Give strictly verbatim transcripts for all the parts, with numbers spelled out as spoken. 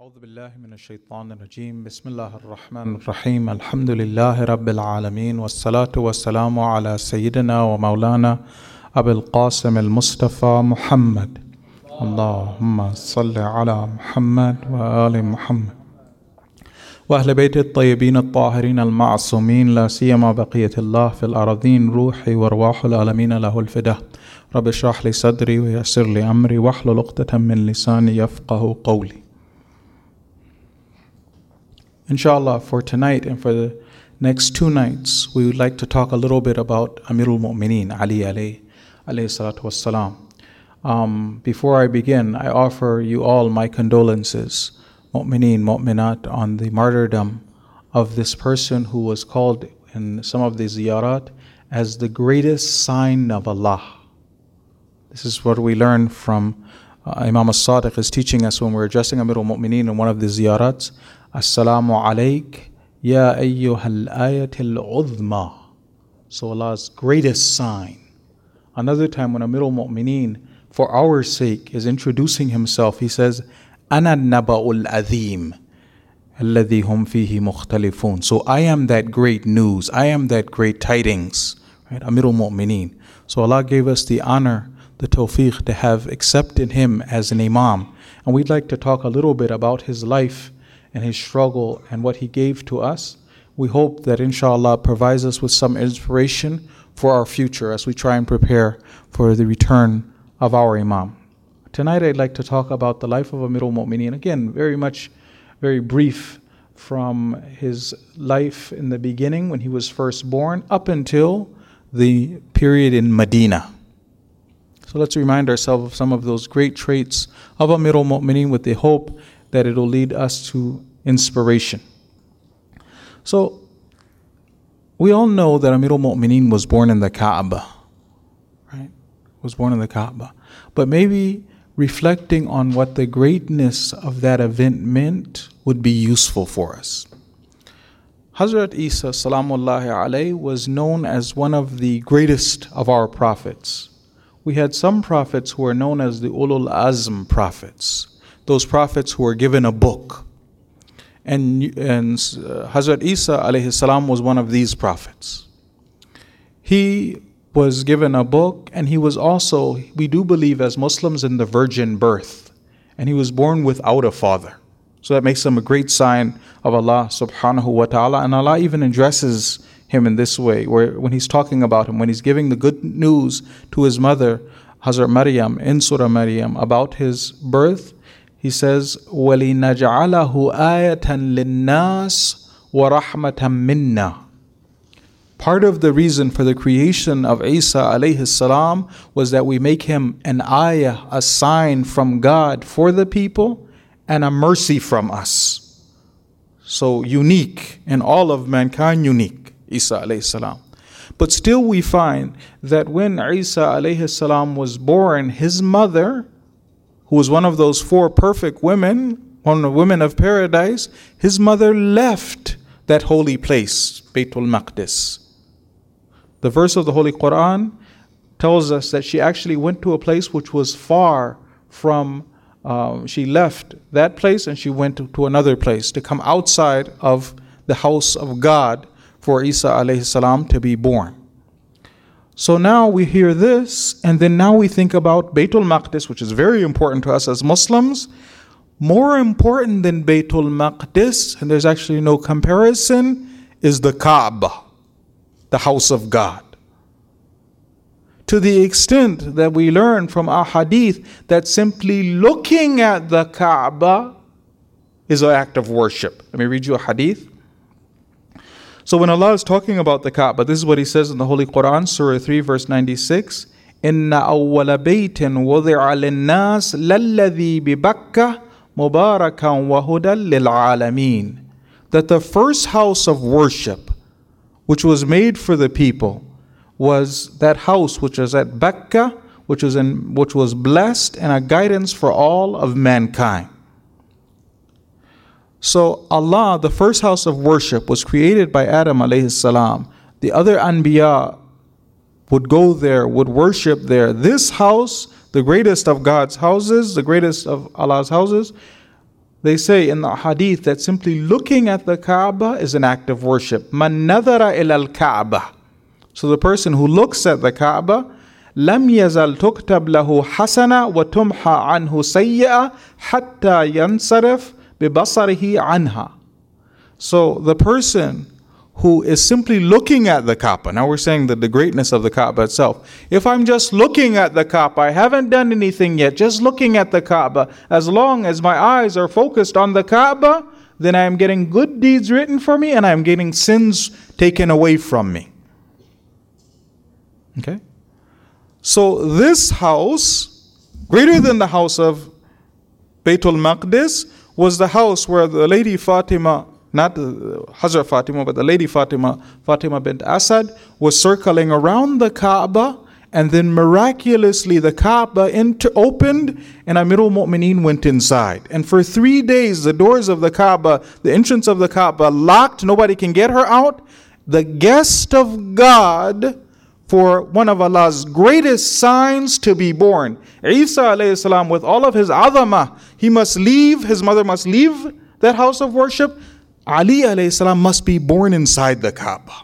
أعوذ بالله من الشيطان الرجيم بسم الله الرحمن الرحيم الحمد لله رب العالمين والصلاة والسلام على سيدنا ومولانا أبي القاسم المصطفى محمد اللهم صل على محمد وآل محمد وأهل بيت الطيبين الطاهرين المعصومين لا سيما بقية الله في الأراضين روحي وارواح العالمين له الفداء رب اشرح لي صدري ويسر لي أمري واحلل عقدة من لساني يفقه قولي. Inshallah, for tonight and for the next two nights, we would like to talk a little bit about Amirul Mu'mineen, Ali alayhi, alayhi salatu wassalam. Um, before I begin, I offer you all my condolences, Mu'mineen, Mu'minat, on the martyrdom of this person who was called in some of the ziyarat as the greatest sign of Allah. This is what we learn from uh, Imam as-Sadiq is teaching us when we're addressing Amirul Mu'mineen in one of the ziyarats. Assalamu alayk ya ayyuhal ayatil uzma. So Allah's greatest sign. Another time when Amirul Mu'mineen, for our sake, is introducing himself, he says, Ana naba'ul azim alladhi hum fihi mukhtalifun. So I am that great news, I am that great tidings, right? Amirul Mu'mineen. So Allah gave us the honor, the tawfiq to have accepted him as an imam. And we'd like to talk a little bit about his life and his struggle and what he gave to us. We hope that inshallah provides us with some inspiration for our future as we try and prepare for the return of our Imam. Tonight I'd like to talk about the life of Amirul Mu'mineen. Again, very much, very brief from his life in the beginning when he was first born up until the period in Medina. So let's remind ourselves of some of those great traits of Amirul Mu'mineen with the hope that it will lead us to inspiration. So, we all know that Amirul Mu'mineen was born in the Kaaba, right? Was born in the Kaaba. But maybe reflecting on what the greatness of that event meant would be useful for us. Hazrat Isa salamullahi alayhi was known as one of the greatest of our prophets. We had some prophets who were known as the Ulul Azm prophets. Those prophets who were given a book. And, and uh, Hazrat Isa alayhi salam was one of these prophets. He was given a book, and he was also, we do believe as Muslims, in the virgin birth. And he was born without a father. So that makes him a great sign of Allah subhanahu wa ta'ala. And Allah even addresses him in this way, where when he's talking about him, when he's giving the good news to his mother, Hazrat Maryam, in Surah Maryam, about his birth, he says, وَلِنَجْعَلَهُ آيَةً لِلنَّاسِ وَرَحْمَةً مِنَّا. Part of the reason for the creation of Isa alayhi salam was that we make him an ayah, a sign from God for the people, and a mercy from us. So unique, and all of mankind unique, Isa alayhi salam. But still we find that when Isa alayhi salam was born, his mother, who was one of those four perfect women, one of the women of paradise, his mother left that holy place, Baytul Maqdis. The verse of the Holy Quran tells us that she actually went to a place which was far from, uh, she left that place and she went to, to another place to come outside of the house of God for Isa alayhi salam to be born. So now we hear this, and then now we think about Baytul Maqdis, which is very important to us as Muslims. More important than Baytul Maqdis, and there's actually no comparison, is the Kaaba, the house of God. To the extent that we learn from our hadith that simply looking at the Kaaba is an act of worship. Let me read you a hadith. So when Allah is talking about the Kaaba, this is what He says in the Holy Quran, Surah three, verse ninety-six. Inna awwala baytin wudi'a lin-nas lalladhi bi Bakkah mubarakan wa hudan lil alamin. That the first house of worship, which was made for the people, was that house which was at Bakkah, which was in, which was blessed and a guidance for all of mankind. So Allah, the first house of worship, was created by Adam alayhi salam. The other Anbiya would go there, would worship there. This house, the greatest of God's houses, the greatest of Allah's houses, They say in the hadith that simply looking at the Kaaba is an act of worship. Man nadhara ila al-Kaaba. So the person who looks at the Kaaba, lam yazal tuktab lahu hasana wa tumha anhu sayyi'a hatta yansarif bi basarihi anha. So the person who is simply looking at the Kaaba, now we're saying that the greatness of the Kaaba itself. If I'm just looking at the Kaaba, I haven't done anything yet, just looking at the Kaaba, as long as my eyes are focused on the Kaaba, then I am getting good deeds written for me and I am getting sins taken away from me. Okay? So this house, greater than the house of Baytul Maqdis, was the house where the lady Fatima, not Hazrat Fatima, but the lady Fatima, Fatima bint Asad, was circling around the Kaaba, and then miraculously the Kaaba inter- opened and Amirul Mu'mineen went inside. And for three days the doors of the Kaaba, the entrance of the Kaaba, locked, nobody can get her out. The guest of God for one of Allah's greatest signs to be born. Isa alayhi salam, with all of his adhamah, he must leave, his mother must leave that house of worship. Ali alayhi salam must be born inside the Kaaba.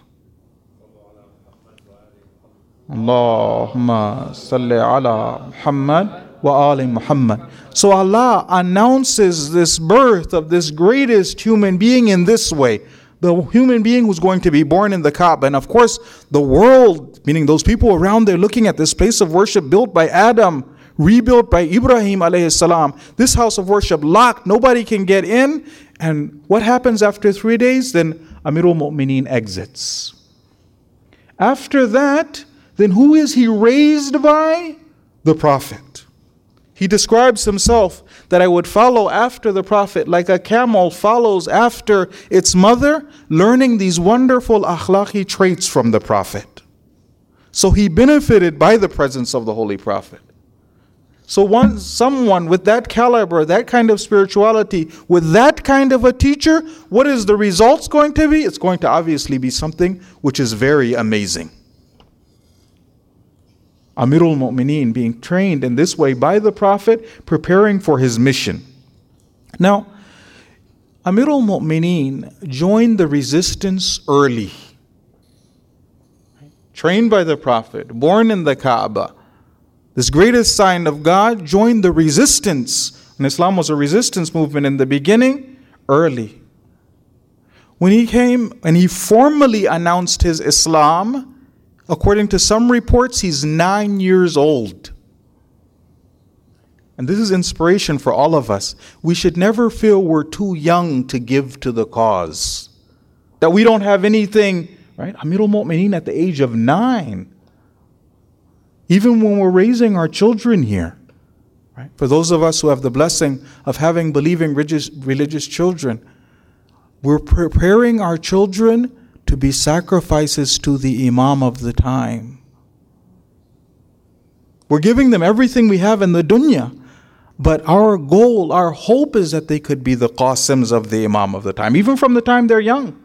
Allahumma salli ala Muhammad wa ali Muhammad. So Allah announces this birth of this greatest human being in this way. The human being who's going to be born in the Kaaba. And of course, the world, meaning those people around there looking at this place of worship built by Adam, rebuilt by Ibrahim alayhi salam, this house of worship locked, nobody can get in. And what happens after three days? Then Amirul Mu'mineen exits. After that, then who is he raised by? The Prophet. He describes himself that I would follow after the Prophet like a camel follows after its mother, learning these wonderful akhlaqi traits from the Prophet. So he benefited by the presence of the Holy Prophet. So one, someone with that caliber, that kind of spirituality, with that kind of a teacher, what is the results going to be? It's going to obviously be something which is very amazing. Amirul Mu'mineen being trained in this way by the Prophet, preparing for his mission. Now, Amirul Mu'mineen joined the resistance early. Trained by the Prophet, born in the Kaaba, this greatest sign of God, joined the resistance. And Islam was a resistance movement in the beginning, early. When he came and he formally announced his Islam, according to some reports, he's nine years old. And this is inspiration for all of us. We should never feel we're too young to give to the cause. That we don't have anything, right? Amirul Mu'mineen at the age of nine. Even when we're raising our children here. Right? For those of us who have the blessing of having believing religious, religious children, we're preparing our children to be sacrifices to the Imam of the time. We're giving them everything we have in the dunya, but our goal, our hope is that they could be the Qasims of the Imam of the time, even from the time they're young.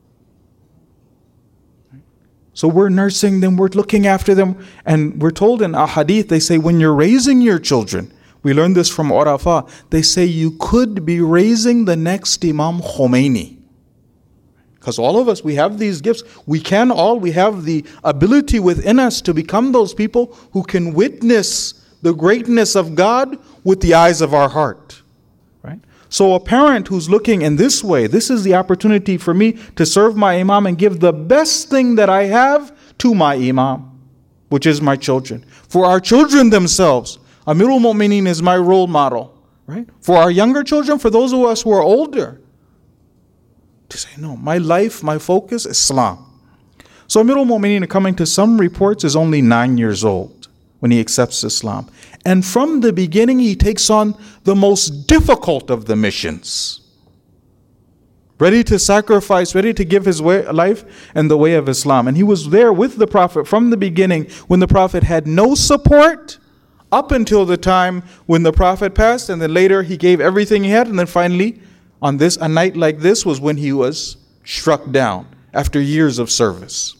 So we're nursing them, we're looking after them, and we're told in a hadith, they say when you're raising your children, we learned this from Urafa, they say you could be raising the next Imam Khomeini. Because all of us, we have these gifts. We can all, we have the ability within us to become those people who can witness the greatness of God with the eyes of our heart. Right? So a parent who's looking in this way, this is the opportunity for me to serve my Imam and give the best thing that I have to my Imam, which is my children. For our children themselves, Amirul Mu'mineen is my role model. Right? For our younger children, for those of us who are older, to say, no, my life, my focus, Islam. So Amirul Mu'mineen, according to some reports, is only nine years old when he accepts Islam. And from the beginning, he takes on the most difficult of the missions. Ready to sacrifice, ready to give his way, life and the way of Islam. And he was there with the Prophet from the beginning when the Prophet had no support, up until the time when the Prophet passed, and then later he gave everything he had, and then finally, on this, a night like this was when he was struck down after years of service.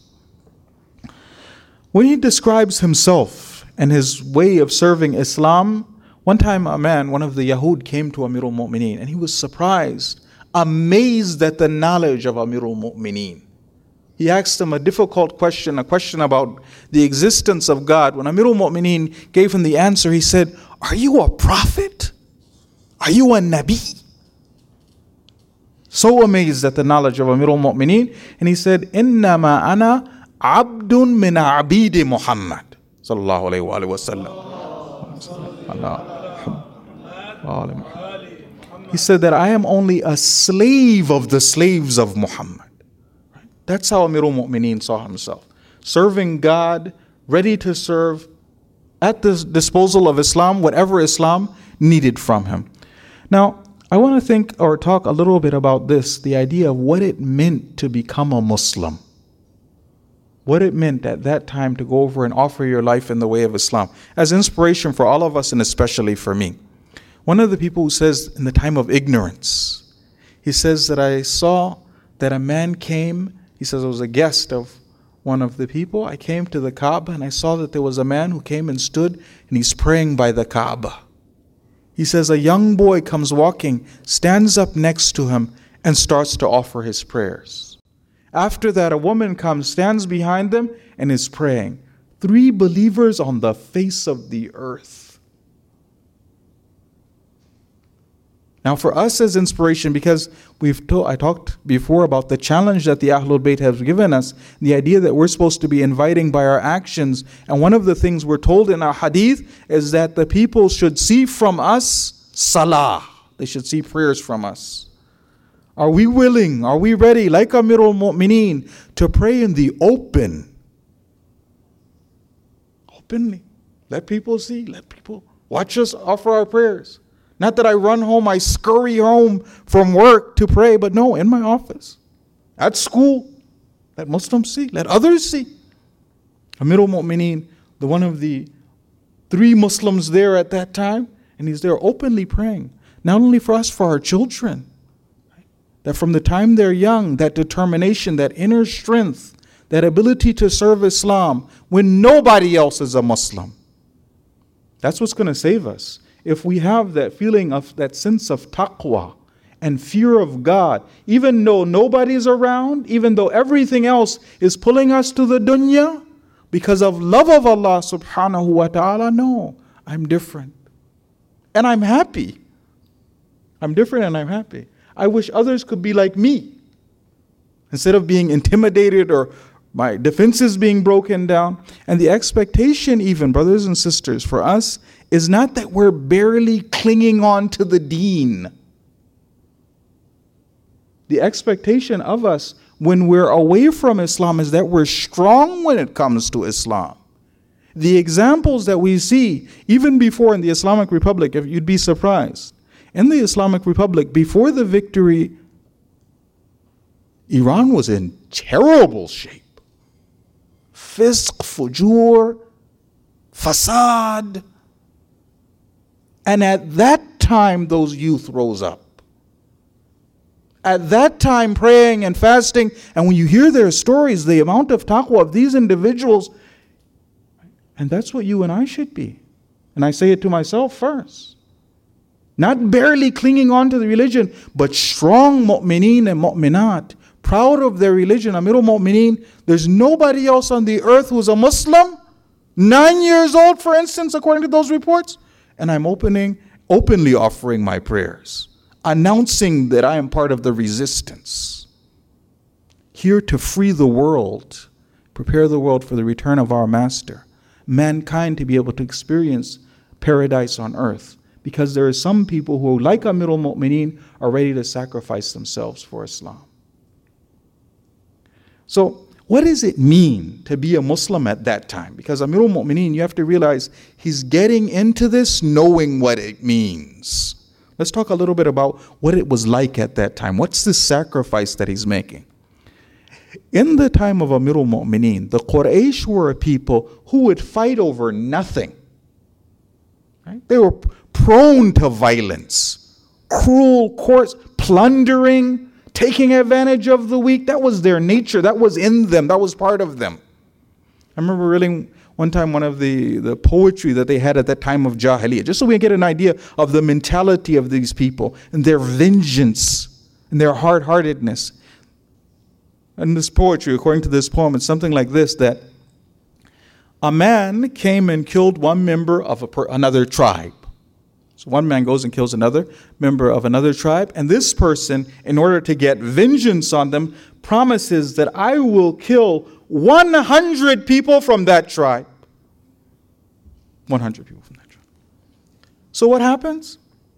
When he describes himself and his way of serving Islam, One time a man, one of the Yahud, came to Amirul Mu'mineen and he was surprised, amazed at the knowledge of Amirul Mu'mineen. He asked him a difficult question, a question about the existence of God. When Amirul Mu'mineen gave him the answer, he said, "Are you a prophet? Are you a Nabi?" So amazed at the knowledge of Amirul Mu'mineen. And he said, "Innama ana abdun min abidi Muhammad." Sallallahu alayhi wa sallam. He said that I am only a slave of the slaves of Muhammad. That's how Amirul Mu'mineen saw himself. Serving God, ready to serve at the disposal of Islam, whatever Islam needed from him. Now, I want to think or talk a little bit about this, the idea of what it meant to become a Muslim. What it meant at that time to go over and offer your life in the way of Islam, as inspiration for all of us and especially for me. One of the people who says in the time of ignorance, he says that I saw that a man came, he says I was a guest of one of the people. I came to the Kaaba and I saw that there was a man who came and stood and he's praying by the Kaaba. He says a young boy comes walking, stands up next to him and starts to offer his prayers. After that, a woman comes, stands behind them and is praying. Three believers on the face of the earth. Now for us as inspiration, because we've to- I talked before about the challenge that the Ahlul Bayt have given us, the idea that we're supposed to be inviting by our actions. And one of the things we're told in our hadith is that the people should see from us salah. They should see prayers from us. Are we willing, are we ready, like Amirul Mu'mineen, to pray in the open? Openly. Let people see, let people watch us offer our prayers. Not that I run home, I scurry home from work to pray, but no, in my office, at school. Let Muslims see, let others see. Amirul Mu'mineen, the one of the three Muslims there at that time, and he's there openly praying. Not only for us, for our children. That from the time they're young, that determination, that inner strength, that ability to serve Islam when nobody else is a Muslim. That's what's going to save us. If we have that feeling of that sense of taqwa and fear of God, even though nobody's around, even though everything else is pulling us to the dunya, because of love of Allah subhanahu wa ta'ala, no, I'm different. And I'm happy. I'm different and I'm happy. I wish others could be like me. Instead of being intimidated or my defenses being broken down. And the expectation even, brothers and sisters, for us is not that we're barely clinging on to the deen. The expectation of us when we're away from Islam is that we're strong when it comes to Islam. The examples that we see, even before in the Islamic Republic, if you'd be surprised, in the Islamic Republic, before the victory, Iran was in terrible shape. Fisq, fujur, fasad. And at that time, those youth rose up. At that time, praying and fasting. And when you hear their stories, the amount of taqwa of these individuals, and that's what you and I should be. And I say it to myself first. Not barely clinging on to the religion, but strong mu'mineen and mu'minat, proud of their religion. Amirul Mu'mineen, there's nobody else on the earth who's a Muslim, nine years old, for instance, according to those reports, and I'm opening, openly offering my prayers, announcing that I am part of the resistance, here to free the world, prepare the world for the return of our Master, mankind to be able to experience paradise on earth. Because there are some people who, like Amirul Mu'mineen, are ready to sacrifice themselves for Islam. So, what does it mean to be a Muslim at that time? Because Amirul Mu'mineen, you have to realize, he's getting into this knowing what it means. Let's talk a little bit about what it was like at that time. What's the sacrifice that he's making? In the time of Amirul Mu'mineen, the Quraysh were a people who would fight over nothing. Right? They were prone to violence, cruel courts, plundering, taking advantage of the weak. That was their nature. That was in them. That was part of them. I remember reading one time one of the, the poetry that they had at that time of Jahiliyyah, just so we get an idea of the mentality of these people and their vengeance and their hard-heartedness. And this poetry, according to this poem, it's something like this, that a man came and killed one member of a per, another tribe. So one man goes and kills another member of another tribe, and this person, in order to get vengeance on them, promises that I will kill one hundred people from that tribe. one hundred people from that tribe. So what happens?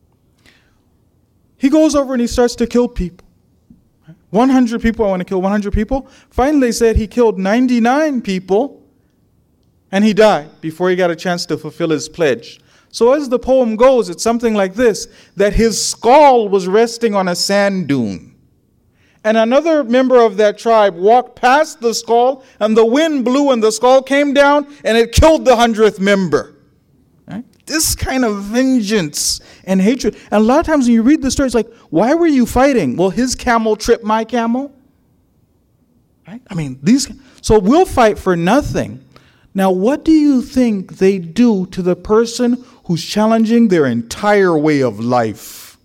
He goes over and he starts to kill people. one hundred people, I want to kill one hundred people. Finally, they said he killed ninety-nine people, and he died before he got a chance to fulfill his pledge. So as the poem goes, it's something like this, that his skull was resting on a sand dune. And another member of that tribe walked past the skull, and the wind blew and the skull came down, and it killed the hundredth member. Right? This kind of vengeance and hatred. And a lot of times when you read the story, it's like, why were you fighting? Well, his camel tripped my camel. Right? I mean, these. So we'll fight for nothing. Now, what do you think they do to the person who's challenging their entire way of life?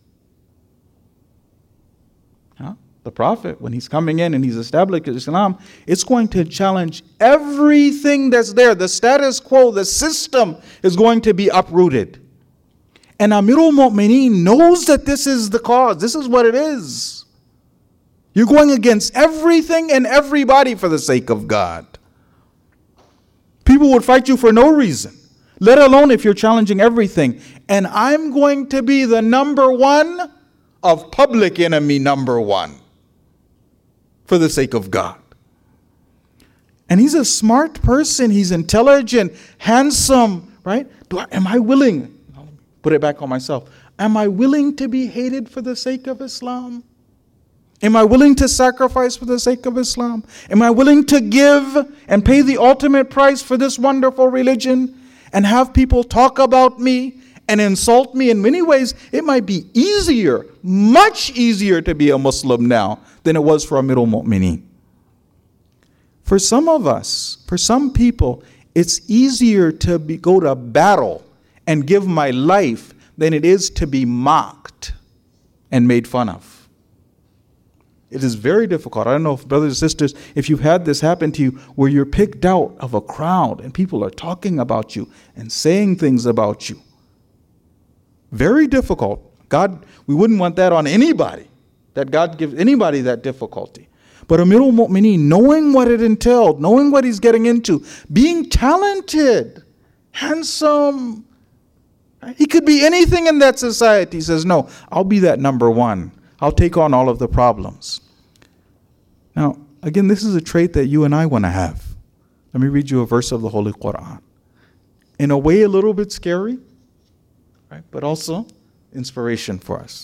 Huh? The Prophet, when he's coming in and he's establishing Islam, it's going to challenge everything that's there. The status quo, the system is going to be uprooted. And Amirul Mu'mineen knows that this is the cause. This is what it is. You're going against everything and everybody for the sake of God. People would fight you for no reason, let alone if you're challenging everything. And I'm going to be the number one of public enemy number one for the sake of God. And he's a smart person. He's intelligent, handsome, right? Do I, am I willing, I'll put it back on myself, am I willing to be hated for the sake of Islam? Am I willing to sacrifice for the sake of Islam? Am I willing to give and pay the ultimate price for this wonderful religion and have people talk about me and insult me? In many ways, it might be easier, much easier to be a Muslim now than it was for Amirul Mu'mineen. For some of us, for some people, it's easier to be, go to battle and give my life than it is to be mocked and made fun of. It is very difficult. I don't know if brothers and sisters, if you've had this happen to you where you're picked out of a crowd and people are talking about you and saying things about you. Very difficult. God, we wouldn't want that on anybody, that God gives anybody that difficulty. But Amirul Mu'mineen, knowing what it entailed, knowing what he's getting into, being talented, handsome, he could be anything in that society. He says, no, I'll be that number one. I'll take on all of the problems. Now, again, this is a trait that you and I want to have. Let me read you a verse of the Holy Quran. In a way, a little bit scary, right? But also inspiration for us.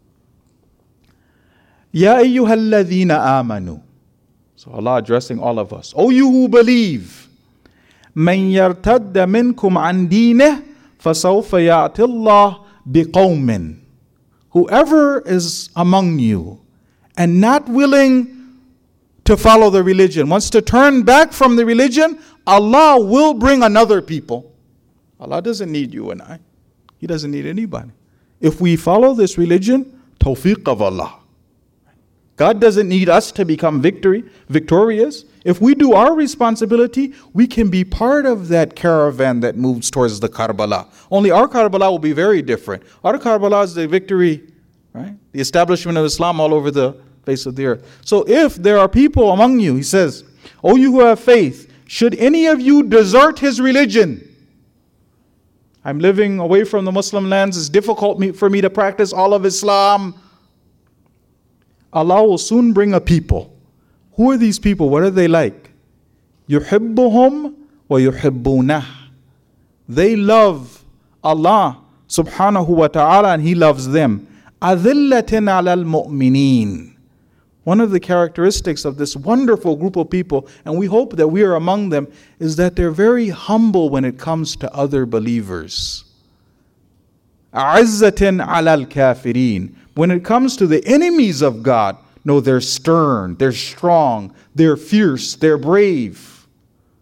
Ya ayyuhalladhina amanu. So Allah addressing all of us. O you who believe. Man yartadda minkum an dineh, fasawfa ya'ti Allah biqawmin. Whoever is among you and not willing to follow the religion, wants to turn back from the religion, Allah will bring another people. Allah doesn't need you and I. He doesn't need anybody. If we follow this religion, tawfiq of Allah. God doesn't need us to become victory, victorious. If we do our responsibility, we can be part of that caravan that moves towards the Karbala. Only our Karbala will be very different. Our Karbala is the victory, right? The establishment of Islam all over the face of the earth. So if there are people among you, he says, O you who have faith, should any of you desert his religion? I'm living away from the Muslim lands. It's difficult for me to practice all of Islam. Allah will soon bring a people. Who are these people? What are they like? يُحِبُّهُمْ وَيُحِبُّونَهُ. They love Allah subhanahu wa ta'ala and He loves them. أَذِلَّةٍ عَلَى الْمُؤْمِنِينَ. One of the characteristics of this wonderful group of people, and we hope that we are among them, is that they're very humble when it comes to other believers. أَعِزَّةٍ عَلَى الْكَافِرِينَ. When it comes to the enemies of God, no, they're stern, they're strong, they're fierce, they're brave.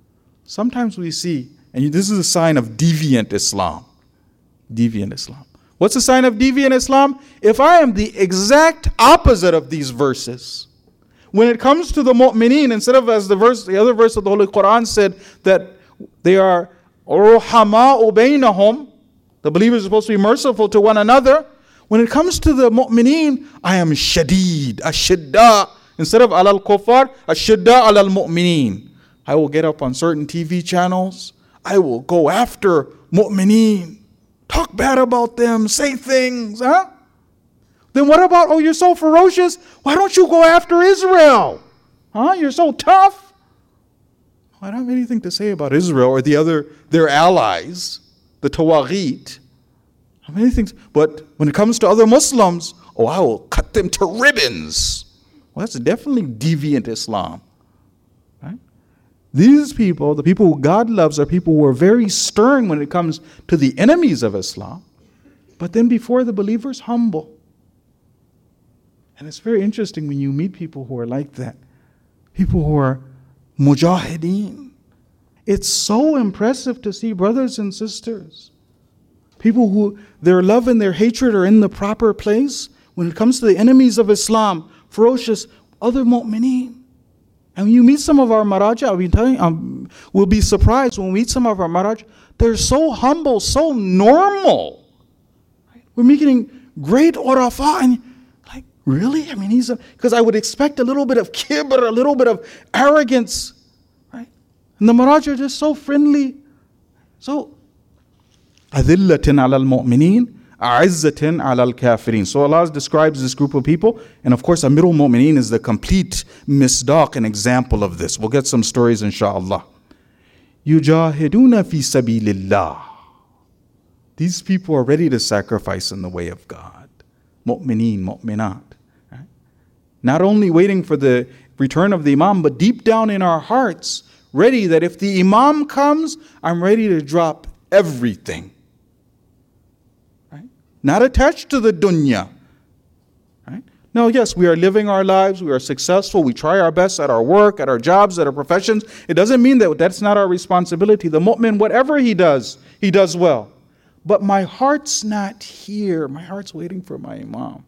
sometimes we see, and this is a sign of deviant Islam. Deviant Islam. What's a sign of deviant Islam? If I am the exact opposite of these verses, when it comes to the mu'mineen, instead of as the verse, the other verse of the Holy Quran said that they are ruhama'u bainahum, the believers are supposed to be merciful to one another. When it comes to the mu'mineen, I am shadid, ashidda. Instead of alal kuffar, ashidda alal mu'mineen. I will get up on certain T V channels. I will go after mu'mineen. Talk bad about them, say things, huh? Then what about, oh, you're so ferocious? Why don't you go after Israel? Huh? You're so tough. I don't have anything to say about Israel or the other, their allies, the Tawaghit. I have anything to, but when it comes to other Muslims, oh, I will cut them to ribbons. Well, that's definitely deviant Islam. Right? These people, the people who God loves, are people who are very stern when it comes to the enemies of Islam, but then before the believers, humble. And it's very interesting when you meet people who are like that. People who are mujahideen. It's so impressive to see brothers and sisters. People who their love and their hatred are in the proper place. When it comes to the enemies of Islam, ferocious, other mu'mineen. And when you meet some of our maraja, I'll be telling you, um, we'll be surprised when we meet some of our maraja. They're so humble, so normal. We're meeting great urafa, and like, really? I mean, he's a, because I would expect a little bit of kibr, a little bit of arrogance, right? And the maraja are just so friendly. So, أذلة على المؤمنين أعزة على الكافرين. So Allah describes this group of people, and of course Amirul Mu'mineen is the complete misdaq and example of this. We'll get some stories inshallah. يجاهدون في سبيل الله. These people are ready to sacrifice in the way of God. Mu'mineen, mu'minat. Right? Not only waiting for the return of the Imam, but deep down in our hearts, ready that if the Imam comes, I'm ready to drop everything. Not attached to the dunya. Right? No, yes, we are living our lives, we are successful, we try our best at our work, at our jobs, at our professions. It doesn't mean that that's not our responsibility. The mu'min, whatever he does, he does well. But my heart's not here. My heart's waiting for my Imam.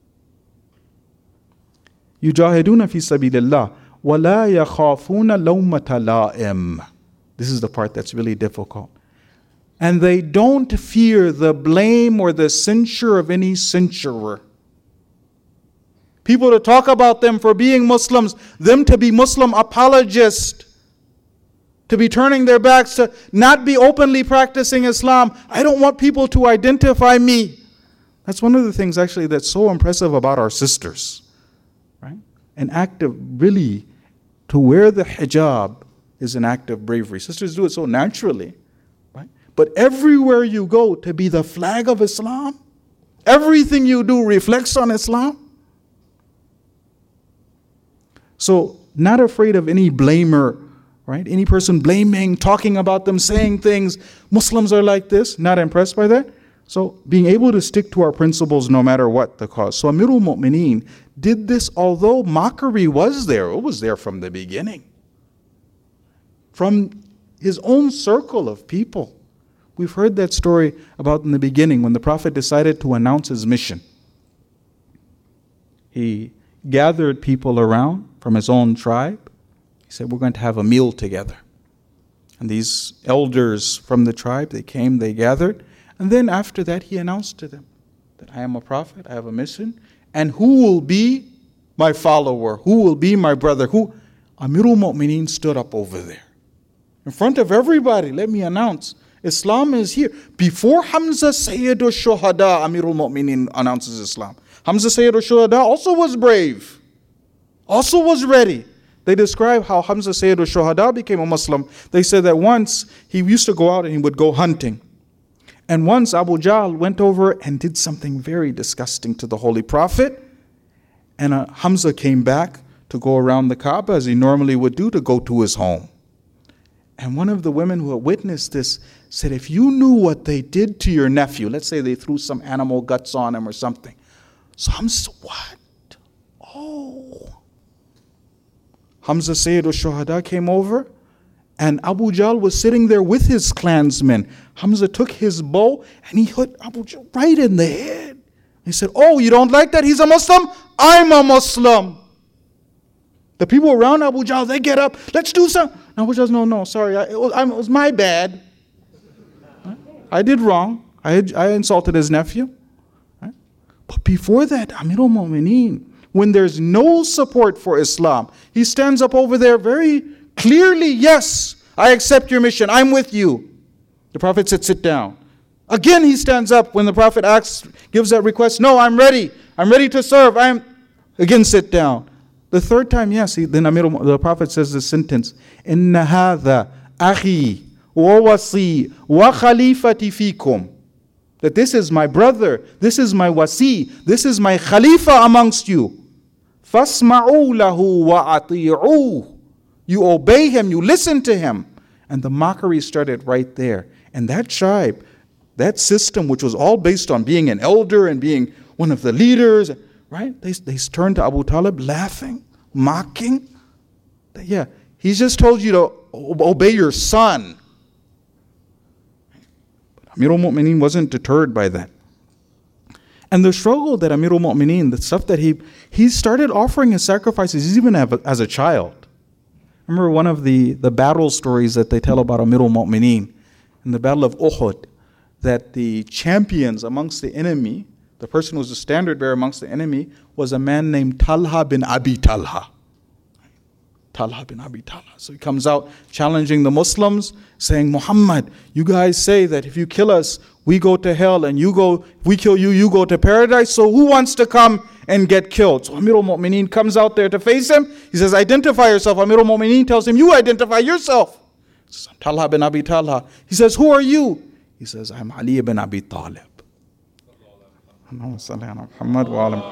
يُجَاهِدُونَ فِي سَبِيلِ اللَّهِ وَلَا يَخَافُونَ لَوْمَةَ لَائِمٍ. This is the part that's really difficult. And they don't fear the blame or the censure of any censurer. People to talk about them for being Muslims, them to be Muslim apologists, to be turning their backs, to not be openly practicing Islam. I don't want people to identify me. That's one of the things actually that's so impressive about our sisters. Right? An act of really, to wear the hijab is an act of bravery. Sisters do it so naturally. But everywhere you go, to be the flag of Islam, everything you do reflects on Islam. So, not afraid of any blamer, right? Any person blaming, talking about them, saying things. Muslims are like this, not impressed by that. So, being able to stick to our principles no matter what the cause. So, Amirul Mu'mineen did this although mockery was there. It was there from the beginning. From his own circle of people. We've heard that story about in the beginning when the Prophet decided to announce his mission. He gathered people around from his own tribe. He said, we're going to have a meal together. And these elders from the tribe, they came, they gathered. And then after that, he announced to them that I am a prophet, I have a mission. And who will be my follower? Who will be my brother? Who? Amirul Mu'mineen stood up over there. In front of everybody, let me announce. Islam is here. Before Hamza Sayyidu Shuhada, Amirul Mu'mineen announces Islam. Hamza Sayyidu Shuhada also was brave. Also was ready. They describe how Hamza Sayyidu Shuhada became a Muslim. They said that once he used to go out and he would go hunting. And once Abu Jahl went over and did something very disgusting to the Holy Prophet. And uh, Hamza came back to go around the Kaaba as he normally would do to go to his home. And one of the women who had witnessed this said, if you knew what they did to your nephew, let's say they threw some animal guts on him or something. So Hamza, what? Oh. Hamza Sayyid al-Shuhada came over And Abu Jahl was sitting there with his clansmen. Hamza took his bow and he hit Abu Jahl right in the head. He said, oh, you don't like that? He's a Muslim? I'm a Muslim. The people around Abu Jahl, they get up. Let's do something. Abu Jahl says, no, no, sorry. I, it, was, I, it was my bad. I did wrong. I, had, I insulted his nephew. Right? But before that, Amirul Mu'mineen, when there's no support for Islam, he stands up over there very clearly, yes, I accept your mission. I'm with you. The Prophet said, sit down. Again, he stands up when the Prophet asks, gives that request. No, I'm ready. I'm ready to serve. I'm again sit down. The third time, yes, he, then Amir, the Prophet says this sentence: Inna hadha akhi wa wasi wa khalifati fikum. That this is my brother, this is my wasi, this is my khalifa amongst you. Fasma'u lahu wa ati'uh. You obey him, you listen to him. And the mockery started right there. And that tribe, that system, which was all based on being an elder and being one of the leaders, right? They, they turned to Abu Talib laughing, mocking. Yeah, he's just told you to obey your son. But Amirul Mu'mineen wasn't deterred by that. And the struggle that Amirul Mu'mineen, the stuff that he, he started offering his sacrifices even as a child. I remember one of the, the battle stories that they tell about Amirul Mu'mineen in the Battle of Uhud, that the champions amongst the enemy, the person who was the standard bearer amongst the enemy, was a man named Talha bin Abi Talha. Talha bin Abi Talha. So he comes out challenging the Muslims, saying, Muhammad, you guys say that if you kill us, we go to hell, and you go, if we kill you, you go to paradise. So who wants to come and get killed? So Amirul Mu'mineen comes out there to face him. He says, identify yourself. Amirul Mu'mineen tells him, you identify yourself. Talha bin Abi Talha. He says, who are you? He says, I'm Ali ibn Abi Talib. Muhammad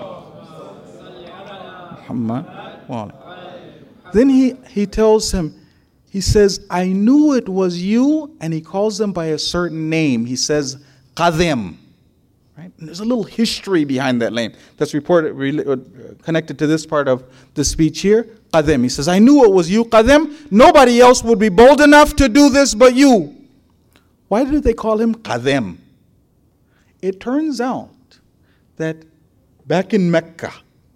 wa Then he, he tells him, he says, I knew it was you, and he calls them by a certain name. He says, Qadim. Right? And there's a little history behind that name that's reported, connected to this part of the speech here. Qadim. He says, I knew it was you, Qadim. Nobody else would be bold enough to do this but you. Why did they call him Qadim? It turns out that back in Mecca,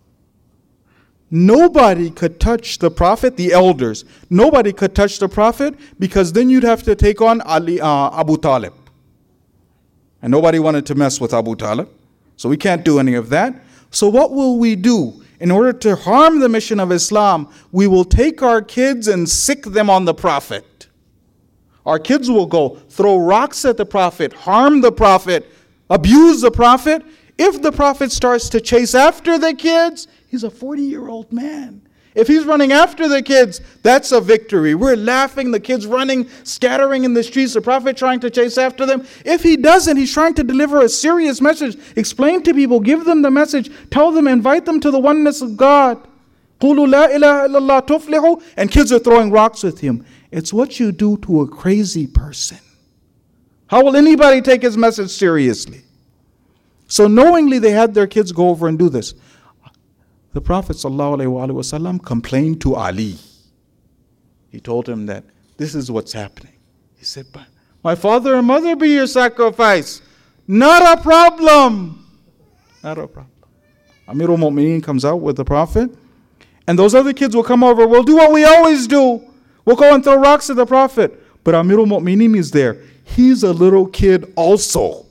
nobody could touch the Prophet, the elders. Nobody could touch the Prophet, because then you'd have to take on Ali, uh, Abu Talib. And nobody wanted to mess with Abu Talib. So we can't do any of that. So what will we do? In order to harm the mission of Islam, we will take our kids and sick them on the Prophet. Our kids will go throw rocks at the Prophet, harm the Prophet, abuse the Prophet. If the Prophet starts to chase after the kids, he's a forty-year-old man. If he's running after the kids, that's a victory. We're laughing, the kids running, scattering in the streets, the Prophet trying to chase after them. If he doesn't, he's trying to deliver a serious message. Explain to people, give them the message, tell them, invite them to the oneness of God. قُولُوا لَا إِلَهَ إِلَّا اللَّهُ تُفْلِحُوا. And kids are throwing rocks with him. It's what you do to a crazy person. How will anybody take his message seriously? So knowingly they had their kids go over and do this. The Prophet ﷺ complained to Ali. He told him that this is what's happening. He said, but my father and mother be your sacrifice. Not a problem. Not a problem. Amirul Mu'mineen comes out with the Prophet, and those other kids will come over. We'll do what we always do. We'll go and throw rocks at the Prophet. But Amirul Mu'mineen is there. He's a little kid also.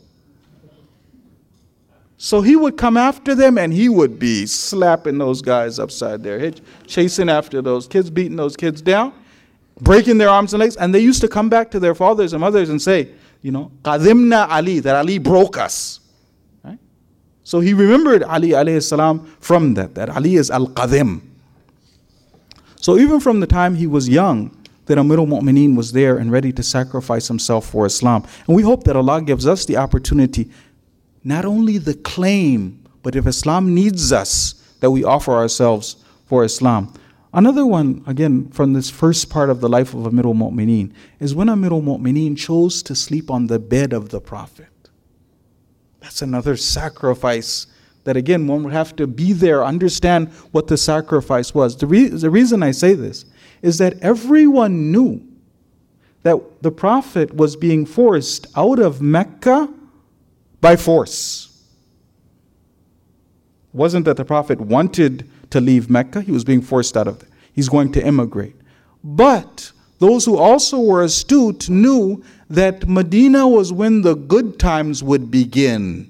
So he would come after them, and he would be slapping those guys upside their head, chasing after those kids, beating those kids down, breaking their arms and legs. And they used to come back to their fathers and mothers and say, you know, Qadimna Ali, that Ali broke us. Right? So he remembered Ali alayhi salam from that, that Ali is Al-Qadim. So even from the time he was young, that Amirul Mu'mineen was there and ready to sacrifice himself for Islam. And we hope that Allah gives us the opportunity, not only the claim, but if Islam needs us, that we offer ourselves for Islam. Another one, again, from this first part of the life of Amirul Mu'mineen, is when Amirul Mu'mineen chose to sleep on the bed of the Prophet. That's another sacrifice that, again, one would have to be there, understand what the sacrifice was. The, re- the reason I say this is that everyone knew that the Prophet was being forced out of Mecca by force. It wasn't that the Prophet wanted to leave Mecca, he was being forced out of there. He's going to immigrate. But those who also were astute knew that Medina was when the good times would begin.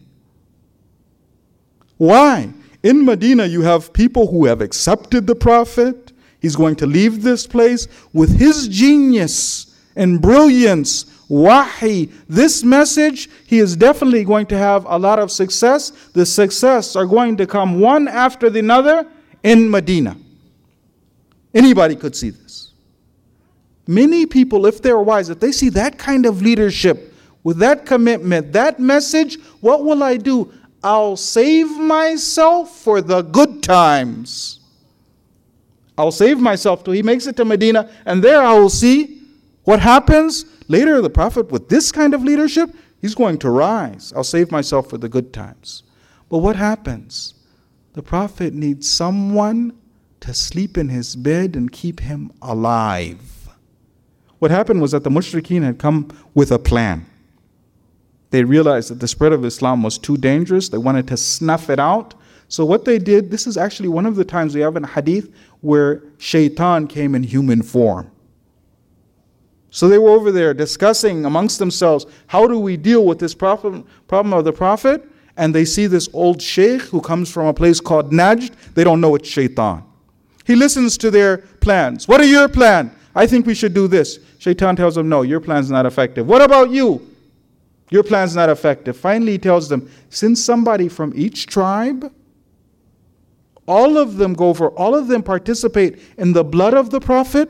Why? In Medina you have people who have accepted the Prophet. He's going to leave this place with his genius and brilliance, wahi, this message, he is definitely going to have a lot of success. The success are going to come one after the other in Medina. Anybody could see this. Many people, if they're wise, if they see that kind of leadership, with that commitment, that message, what will I do? I'll save myself for the good times. I'll save myself till he makes it to Medina, and there I will see what happens. Later, the Prophet, with this kind of leadership, he's going to rise. I'll save myself for the good times. But what happens? The Prophet needs someone to sleep in his bed and keep him alive. What happened was that the mushrikeen had come with a plan. They realized that the spread of Islam was too dangerous. They wanted to snuff it out. So what they did, this is actually one of the times we have in hadith where shaitan came in human form. So they were over there discussing amongst themselves, how do we deal with this problem, problem of the Prophet? And they see this old sheikh who comes from a place called Najd. They don't know it's shaitan. He listens to their plans. What are your plans? I think we should do this. Shaitan tells them, no, your plan's not effective. What about you? Your plan's not effective. Finally, he tells them, send somebody from each tribe. All of them go for, all of them participate in the blood of the Prophet.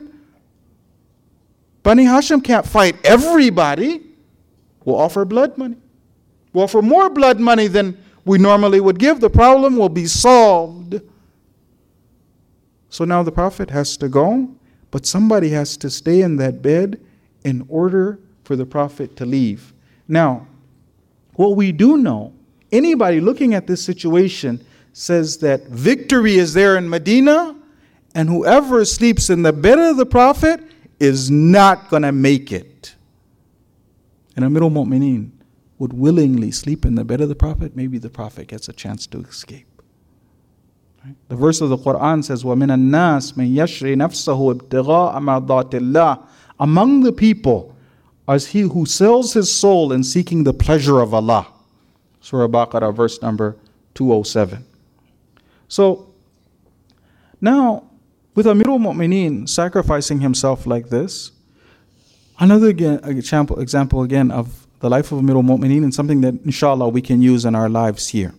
Bani Hashim can't fight everybody. We'll offer blood money. We'll offer more blood money than we normally would give. The problem will be solved. So now the Prophet has to go, but somebody has to stay in that bed in order for the Prophet to leave. Now, what we do know, anybody looking at this situation says that victory is there in Medina, and whoever sleeps in the bed of the Prophet is not going to make it. And Amirul Mu'mineen would willingly sleep in the bed of the Prophet. Maybe the Prophet gets a chance to escape. Right? The verse of the Quran says, وَمِنَ النَّاسِ مَنْ يَشْرِي نَفْسَهُ ابْتِغَاءَ مَرْضَاتِ اللَّهِ. Among the people is he who sells his soul in seeking the pleasure of Allah. Surah Baqarah, verse number two oh seven. So, now, with Amirul Mu'mineen sacrificing himself like this, another again, example, example again of the life of Amirul Mu'mineen and something that inshallah we can use in our lives here.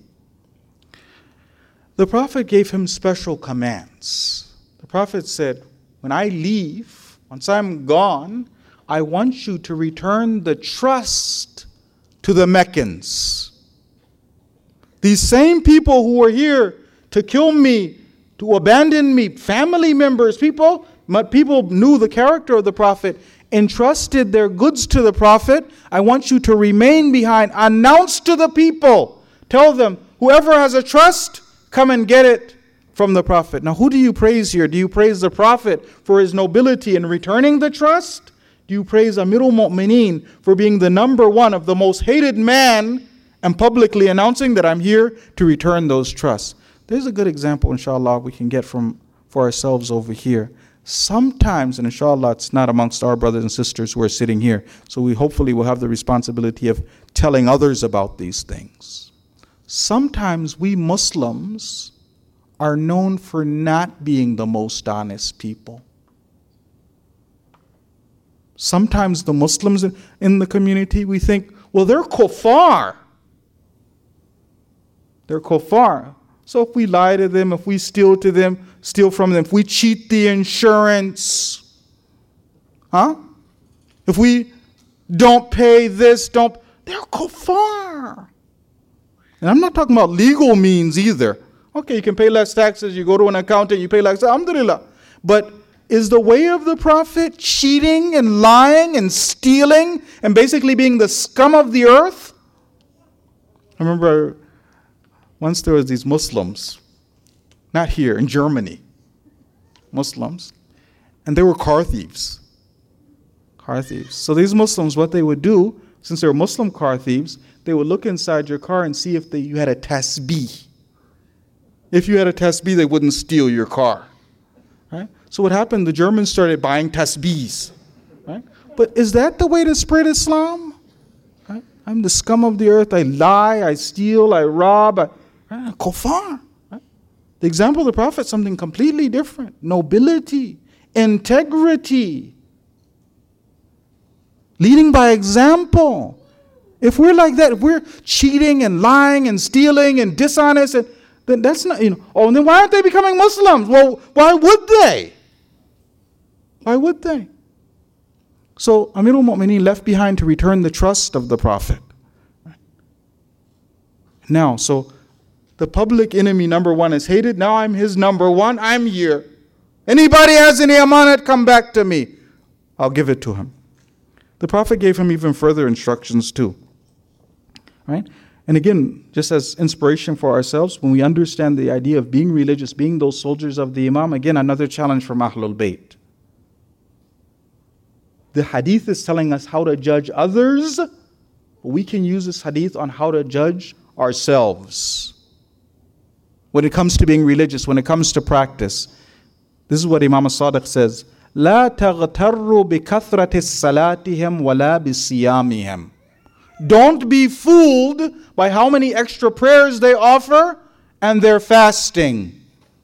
The Prophet gave him special commands. The Prophet said, when I leave, once I'm gone, I want you to return the trust to the Meccans. These same people who were here to kill me, to abandon me, family members, people, people knew the character of the Prophet, entrusted their goods to the Prophet. I want you to remain behind. Announce to the people. Tell them, whoever has a trust, come and get it from the Prophet. Now, who do you praise here? Do you praise the Prophet for his nobility in returning the trust? Do you praise Amirul Mu'mineen for being the number one of the most hated man and publicly announcing that I'm here to return those trusts? There's a good example, inshallah, we can get from for ourselves over here. Sometimes, and inshallah, it's not amongst our brothers and sisters who are sitting here, so we hopefully will have the responsibility of telling others about these things. Sometimes we Muslims are known for not being the most honest people. Sometimes the Muslims in the community, we think, well, they're kuffar. They're kuffar. So if we lie to them, if we steal to them, steal from them, if we cheat the insurance, huh? If we don't pay this, don't, they're kuffar. And I'm not talking about legal means either. Okay, you can pay less taxes, you go to an accountant, you pay less, alhamdulillah. But is the way of the Prophet cheating and lying and stealing and basically being the scum of the earth? I remember once there was these Muslims, not here, in Germany, Muslims, and they were car thieves. Car thieves. So these Muslims, what they would do, since they were Muslim car thieves, they would look inside your car and see if they, you had a tasbih. If you had a tasbih, they wouldn't steal your car. Right? So what happened? The Germans started buying tasbihs. Right? But is that the way to spread Islam? Right? I'm the scum of the earth. I lie, I steal, I rob. I, right? Kuffar. Right? The example of the Prophet, something completely different. Nobility, integrity, leading by example. If we're like that, if we're cheating and lying and stealing and dishonest, and, then that's not, you know, oh, and then why aren't they becoming Muslims? Well, why would they? Why would they? So Amirul Mu'mineen left behind to return the trust of the Prophet. Now, so the public enemy number one is hated. Now I'm his number one. I'm here. Anybody has any amanat, come back to me. I'll give it to him. The Prophet gave him even further instructions too. Right? And again, just as inspiration for ourselves, when we understand the idea of being religious, being those soldiers of the Imam, again, another challenge from Ahlul Bayt. The hadith is telling us how to judge others, but we can use this hadith on how to judge ourselves. When it comes to being religious, when it comes to practice, this is what Imam As-Sadiq says, لا تغتروا بكثرة صلاتهم ولا بصيامهم. Don't be fooled by how many extra prayers they offer and their fasting.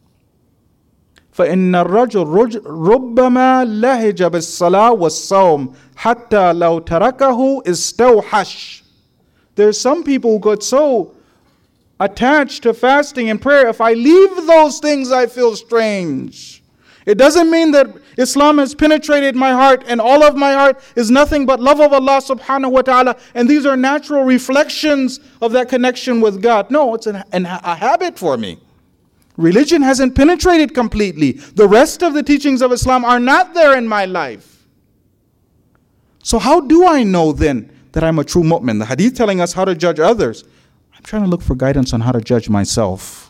فإن الرجل ربما لهج بالصلاة والصوم حتى لو تركه استوحش. There's some people who got so attached to fasting and prayer, if I leave those things I feel strange. It doesn't mean that Islam has penetrated my heart and all of my heart is nothing but love of Allah subhanahu wa ta'ala, and these are natural reflections of that connection with God. No, it's an, an, a habit for me. Religion hasn't penetrated completely. The rest of the teachings of Islam are not there in my life. So how do I know then that I'm a true mu'min? The hadith telling us how to judge others. I'm trying to look for guidance on how to judge myself.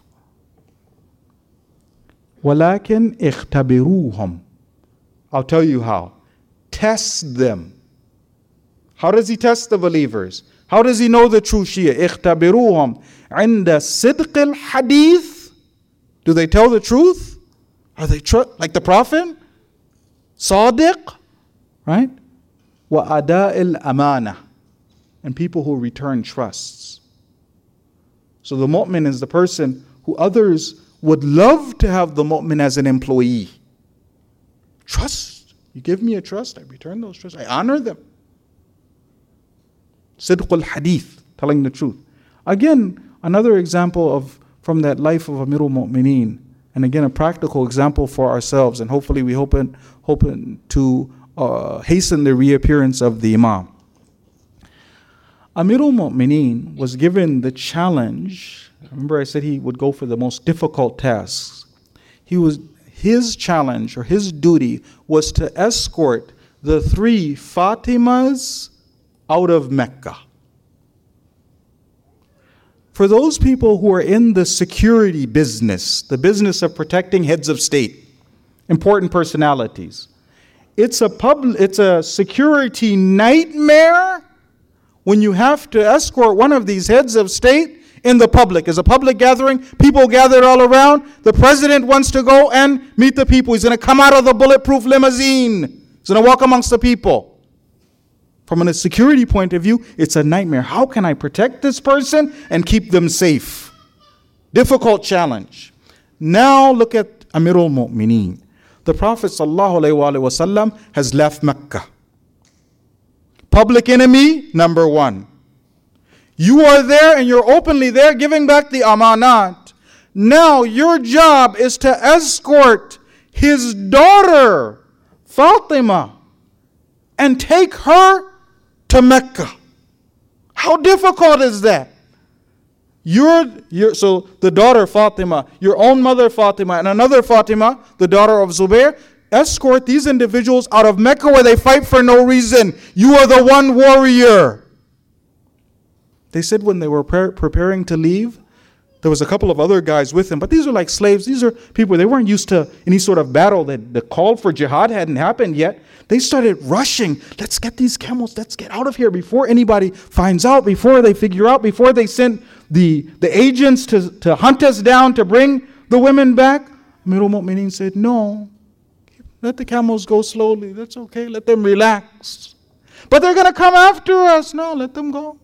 وَلَكِنْ اِخْتَبِرُوهُمْ. I'll tell you how. Test them. How does he test the believers? How does he know the true Shia? اِخْتَبِرُوهُمْ عِنْدَ صِدْقِ الْحَدِيثِ. Do they tell the truth? Are they tr- like the Prophet? Sadiq? Right? وَأَدَاءِ الْأَمَانَةِ. And people who return trusts. So the mu'min is the person who others would love to have the mu'min as an employee. Trust. You give me a trust, I return those trusts. I honor them. Sidqul hadith, telling the truth. Again, another example of from that life of Amirul Mu'mineen, and again a practical example for ourselves, and hopefully we hope hoping to uh, hasten the reappearance of the Imam. Amirul Mu'mineen was given the challenge. Remember I said he would go for the most difficult tasks. He was his challenge or his duty was to escort the three Fatimas out of Mecca. For those people who are in the security business, the business of protecting heads of state, important personalities, it's a pub, it's a security nightmare when you have to escort one of these heads of state in the public. It's a public gathering, people gathered all around. The president wants to go and meet the people. He's going to come out of the bulletproof limousine. He's going to walk amongst the people. From a security point of view, it's a nightmare. How can I protect this person and keep them safe? Difficult challenge. Now look at Amirul Mu'mineen. The Prophet ﷺ has left Mecca. Public enemy, number one. You are there and you're openly there giving back the amanat. Now your job is to escort his daughter, Fatima, and take her to Mecca. How difficult is that? You're, you're, so the daughter Fatima, your own mother Fatima, and another Fatima, the daughter of Zubair, escort these individuals out of Mecca where they fight for no reason. You are the one warrior. They said when they were pre- preparing to leave, There was a couple of other guys with him, but these are like slaves. These are people, they weren't used to any sort of battle. That the call for jihad hadn't happened yet. They started rushing. Let's get these camels. Let's get out of here before anybody finds out, before they figure out, before they send the, the agents to, to hunt us down to bring the women back. Amirul Mu'mineen said, no, let the camels go slowly. That's okay. Let them relax. But they're going to come after us. No, let them go.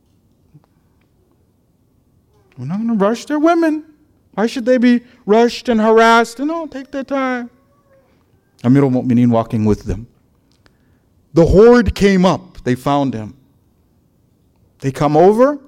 We're not going to rush their women. Why should they be rushed and harassed? No, take their time. Amirul Mu'mineen walking with them. The horde came up. They found him. They come over,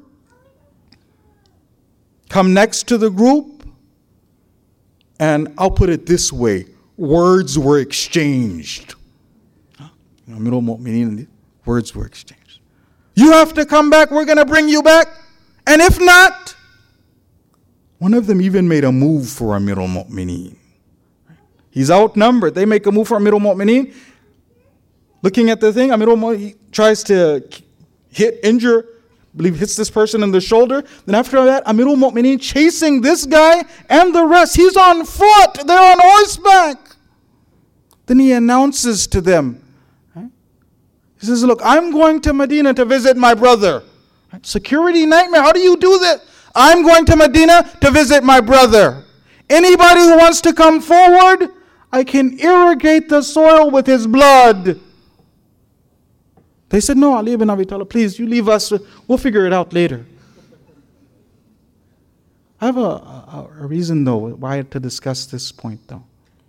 come next to the group, and I'll put it this way. Words were exchanged. Amirul Mu'mineen, words were exchanged. You have to come back. We're going to bring you back. And if not, one of them even made a move for Amirul Mu'mineen. He's outnumbered. They make a move for Amirul Mu'mineen. Looking at the thing, Amirul Mu'mineen tries to hit, injure, I believe hits this person in the shoulder. Then after that, Amirul Mu'mineen chasing this guy and the rest. He's on foot. They're on horseback. Then he announces to them. He says, look, I'm going to Medina to visit my brother. Security nightmare. How do you do that? I'm going to Medina to visit my brother. Anybody who wants to come forward, I can irrigate the soil with his blood. They said, no, Ali ibn Abi Talib, please, you leave us. We'll figure it out later. I have a, a, a reason, though, why to discuss this point, though.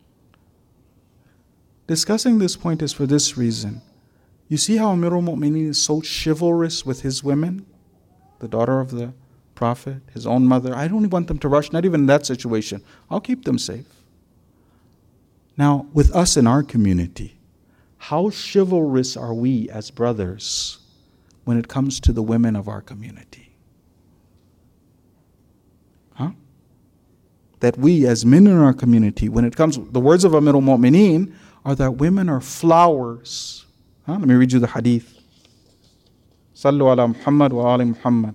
Discussing this point is for this reason. You see how Amirul Mu'mineen is so chivalrous with his women? The daughter of the Prophet, his own mother. I don't want them to rush, not even in that situation. I'll keep them safe. Now, with us in our community, how chivalrous are we as brothers when it comes to the women of our community? Huh? That we as men in our community, when it comes, the words of Amirul Mu'mineen are that women are flowers. Huh? Let me read you the hadith. Sallu ala Muhammad wa ali Muhammad.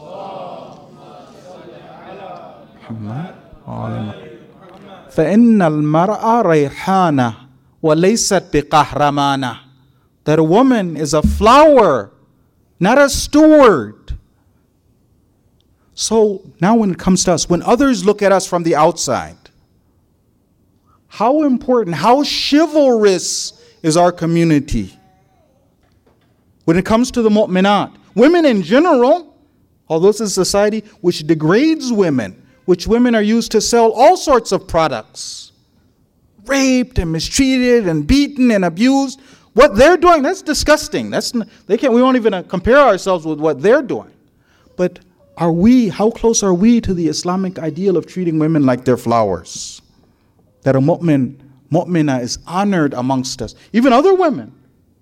Muhammad wa ali Muhammad. فَإِنَّ الْمَرْأَ رَيْحَانَةٌ وَلَيْسَتْ بِقَهْرَمَانَةٌ. That a woman is a flower, not a steward. So now when it comes to us, when others look at us from the outside, how important, how chivalrous is our community? When it comes to the mu'minat, women in general, although this is a society which degrades women, which women are used to sell all sorts of products, raped and mistreated and beaten and abused. What they're doing, that's disgusting. That's they can't. We won't even compare ourselves with what they're doing. But are we? How close are we to the Islamic ideal of treating women like they're flowers? That a mu'min, mu'mina is honored amongst us, even other women.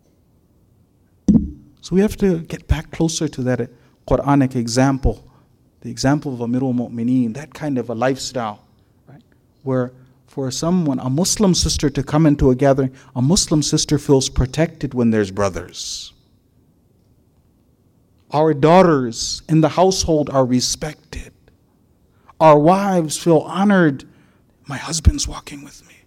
So we have to get back closer to that Quranic example. The example of Amirul Mu'mineen, that kind of a lifestyle, right? Where for someone, a Muslim sister to come into a gathering, a Muslim sister feels protected when there's brothers. Our daughters in the household are respected. Our wives feel honored. My husband's walking with me.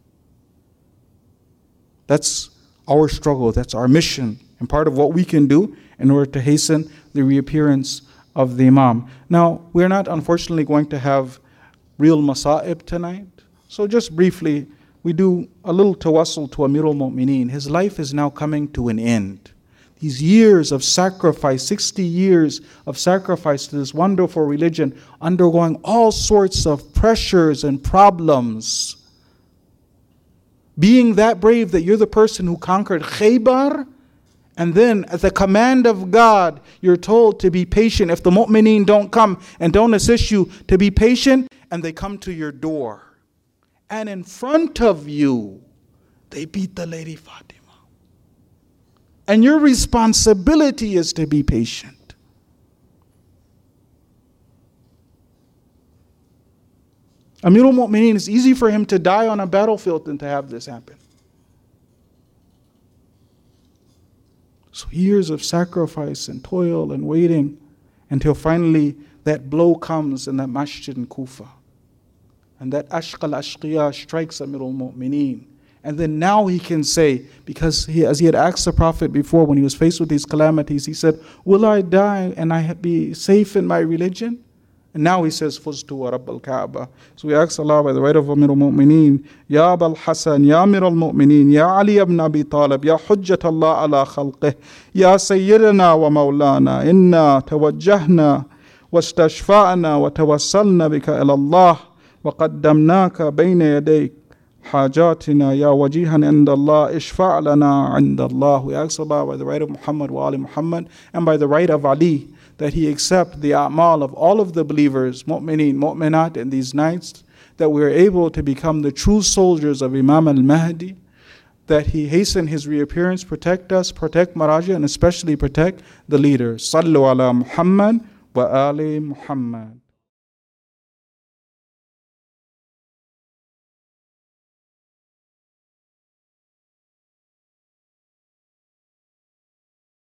That's our struggle, that's our mission, and part of what we can do in order to hasten the reappearance of the Imam. Now, we're not unfortunately going to have real masa'ib tonight. So just briefly, we do a little tawassul to Amirul Mu'mineen. His life is now coming to an end. These years of sacrifice, sixty years of sacrifice to this wonderful religion, undergoing all sorts of pressures and problems. Being that brave that you're the person who conquered Khaybar, and then at the command of God, you're told to be patient. If the mu'mineen don't come and don't assist you, to be patient, and they come to your door. And in front of you, they beat the Lady Fatima. And your responsibility is to be patient. Amirul Mu'mineen, it's easy for him to die on a battlefield than to have this happen. So years of sacrifice and toil and waiting until finally that blow comes in that masjid in Kufa. And that ashq al-ashqiya strikes Amir al-Mu'mineen. And then now he can say, because he, as he had asked the Prophet before when he was faced with these calamities, he said, will I die and I be safe in my religion? And now he says, Fuztu wa Rabb al-Kaaba. So we ask Allah by the right of Amir al-Mu'mineen, Ya Abul Hasan, Ya Amir al-Mu'mineen, Ya Ali ibn Abi Talib, Ya Hujjat Allah ala khalqih, Ya Sayyidina wa Mawlana, Inna tawajjahna wastashfa'na wa tawassalna bika ila Allah wa qaddamnaka bayna yadayk حاجاتنا يا وجيها عند الله اشفع لنا عند الله. We ask Allah by the right of Muhammad wa Ali Muhammad and by the right of Ali that he accept the a'mal of all of the believers, mu'mineen, mu'minat, in these nights, that we are able to become the true soldiers of Imam al-Mahdi, that he hasten his reappearance, protect us, protect Maraja, and especially protect the leaders. Sallu ala Muhammad wa Ali Muhammad.